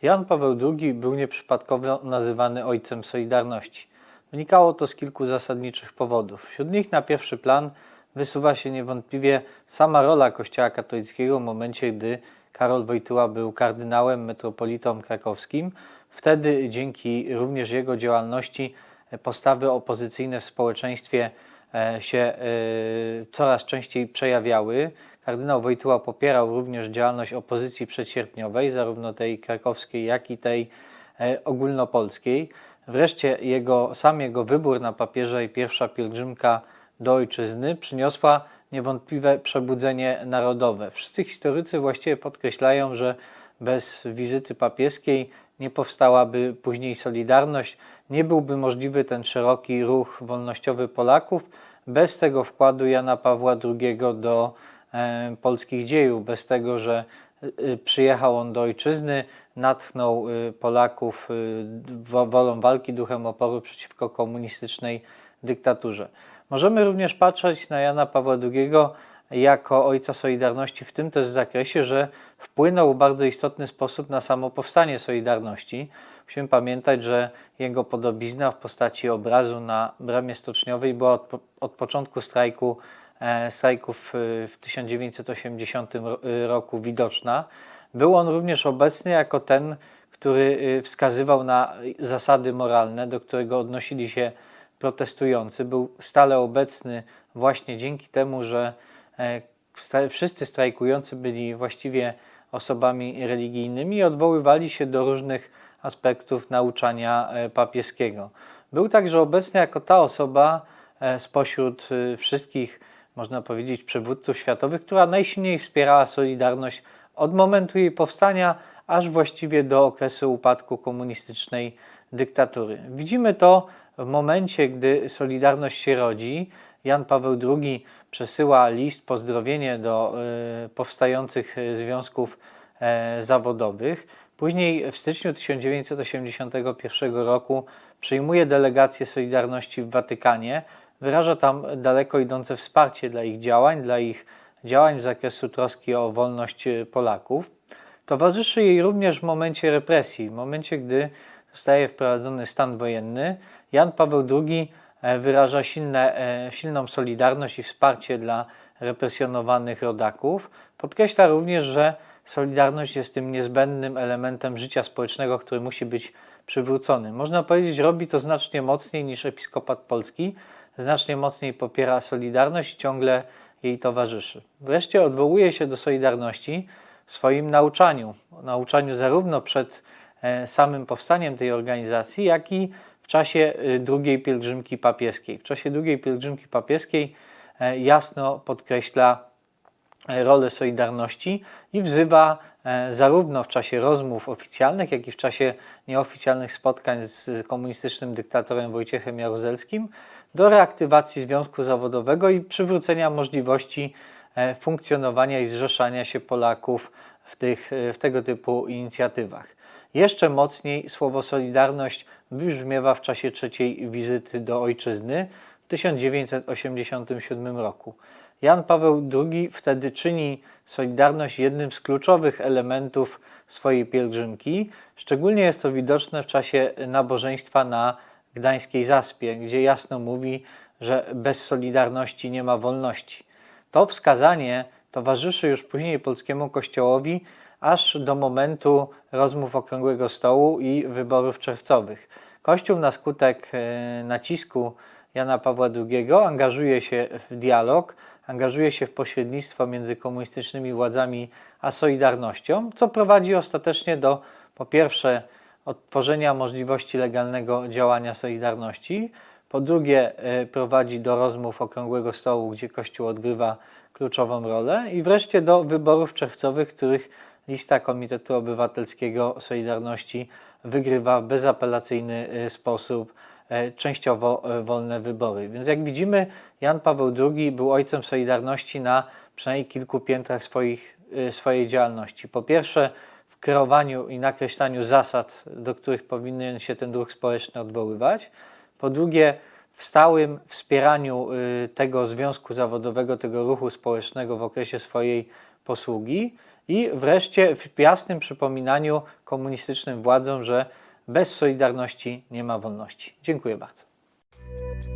Jan Paweł II był nieprzypadkowo nazywany ojcem Solidarności. Wynikało to z kilku zasadniczych powodów. Wśród nich na pierwszy plan wysuwa się niewątpliwie sama rola Kościoła katolickiego w momencie, gdy Karol Wojtyła był kardynałem, metropolitą krakowskim. Wtedy dzięki również jego działalności postawy opozycyjne w społeczeństwie się coraz częściej przejawiały. Kardynał Wojtyła popierał również działalność opozycji przedsierpniowej, zarówno tej krakowskiej, jak i tej ogólnopolskiej. Wreszcie jego wybór na papieża i pierwsza pielgrzymka do ojczyzny przyniosła niewątpliwe przebudzenie narodowe. Wszyscy historycy właściwie podkreślają, że bez wizyty papieskiej nie powstałaby później Solidarność, nie byłby możliwy ten szeroki ruch wolnościowy Polaków bez tego wkładu Jana Pawła II do polskich dziejów, bez tego, że przyjechał on do ojczyzny, natchnął Polaków wolą walki, duchem oporu przeciwko komunistycznej dyktaturze. Możemy również patrzeć na Jana Pawła II jako ojca Solidarności w tym też zakresie, że wpłynął w bardzo istotny sposób na samo powstanie Solidarności. Musimy pamiętać, że jego podobizna w postaci obrazu na bramie stoczniowej była od początku strajków w 1980 roku widoczna. Był on również obecny jako ten, który wskazywał na zasady moralne, do którego odnosili się protestujący. Był stale obecny właśnie dzięki temu, że wszyscy strajkujący byli właściwie osobami religijnymi i odwoływali się do różnych aspektów nauczania papieskiego. Był także obecny jako ta osoba spośród wszystkich, można powiedzieć, przywódców światowych, która najsilniej wspierała Solidarność od momentu jej powstania, aż właściwie do okresu upadku komunistycznej dyktatury. Widzimy to w momencie, gdy Solidarność się rodzi. Jan Paweł II przesyła list, pozdrowienie do powstających związków zawodowych. Później w styczniu 1981 roku przyjmuje delegację Solidarności w Watykanie. Wyraża tam daleko idące wsparcie dla ich działań z zakresu troski o wolność Polaków. Towarzyszy jej również w momencie represji, w momencie, gdy zostaje wprowadzony stan wojenny. Jan Paweł II wyraża silną solidarność i wsparcie dla represjonowanych rodaków. Podkreśla również, że Solidarność jest tym niezbędnym elementem życia społecznego, który musi być przywrócony. Można powiedzieć, robi to znacznie mocniej niż episkopat polski, znacznie mocniej popiera Solidarność i ciągle jej towarzyszy. Wreszcie odwołuje się do Solidarności w swoim nauczaniu zarówno przed samym powstaniem tej organizacji, jak i w czasie drugiej pielgrzymki papieskiej. W czasie drugiej pielgrzymki papieskiej jasno podkreśla rolę Solidarności i wzywa zarówno w czasie rozmów oficjalnych, jak i w czasie nieoficjalnych spotkań z komunistycznym dyktatorem Wojciechem Jaruzelskim do reaktywacji związku zawodowego i przywrócenia możliwości funkcjonowania i zrzeszania się Polaków w tego typu inicjatywach. Jeszcze mocniej słowo Solidarność wybrzmiewa w czasie trzeciej wizyty do ojczyzny w 1987 roku. Jan Paweł II wtedy czyni Solidarność jednym z kluczowych elementów swojej pielgrzymki. Szczególnie jest to widoczne w czasie nabożeństwa na Gdańskiej Zaspie, gdzie jasno mówi, że bez Solidarności nie ma wolności. To wskazanie towarzyszy już później polskiemu Kościołowi aż do momentu rozmów Okrągłego Stołu i wyborów czerwcowych. Kościół na skutek nacisku Jana Pawła II angażuje się w dialog, angażuje się w pośrednictwo między komunistycznymi władzami a Solidarnością, co prowadzi ostatecznie do, po pierwsze, odtworzenia możliwości legalnego działania Solidarności, po drugie, prowadzi do rozmów Okrągłego Stołu, gdzie Kościół odgrywa kluczową rolę i wreszcie do wyborów czerwcowych, w których lista Komitetu Obywatelskiego Solidarności wygrywa w bezapelacyjny sposób częściowo wolne wybory. Więc jak widzimy, Jan Paweł II był ojcem Solidarności na przynajmniej kilku piętrach swojej działalności. Po pierwsze, w kreowaniu i nakreślaniu zasad, do których powinien się ten ruch społeczny odwoływać. Po drugie, w stałym wspieraniu tego związku zawodowego, tego ruchu społecznego w okresie swojej posługi i wreszcie w jasnym przypominaniu komunistycznym władzom, że bez Solidarności nie ma wolności. Dziękuję bardzo.